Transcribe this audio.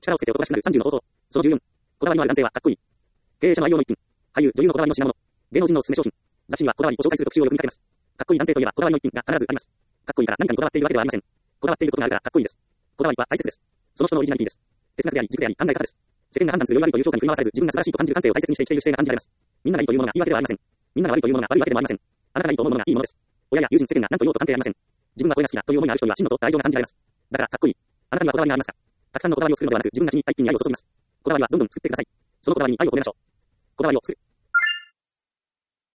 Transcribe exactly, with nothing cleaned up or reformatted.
力をつけて男らしくなるさんじゅうの方法。そのじゅうよん。こだわりのある男性はかっこいい。経営者の愛用の一品。俳優、女優のこだわりの品物。芸能人のおすすめ商品。雑誌にはこだわりを紹介する特集をよく見かけます。かっこいい男性といえばこだわりの一品が必ずあります。かっこいいから何かにこだわっているわけではありません。こだわっていることがあるからかっこいいです。こだわりは大切です。その人のオリジナリティです。哲学であり、軸であり、考え方です。世間が判断する良い悪いという評価に振り回されず、自分が素晴らしいと感じる感性を大切にして生きている姿勢が感じられます。みんながいいというものがいいわけではありません。みんなが悪いというものが悪いわけでもありません。あなたがいいと思うものがいいものです。親や友人、世間が何と言おうと関係ありません。自分はこれが好きだという思いがある人には真のと大情が感じられます。だからかっこいい。あなたにはこだわりがありますか？たくさんのこだわりを作るのではなく、自分が気に入った一品に愛を注ぎます。こだわりはどんどん作ってください。そのこだわりに愛を込めましょう。こだわりを作る。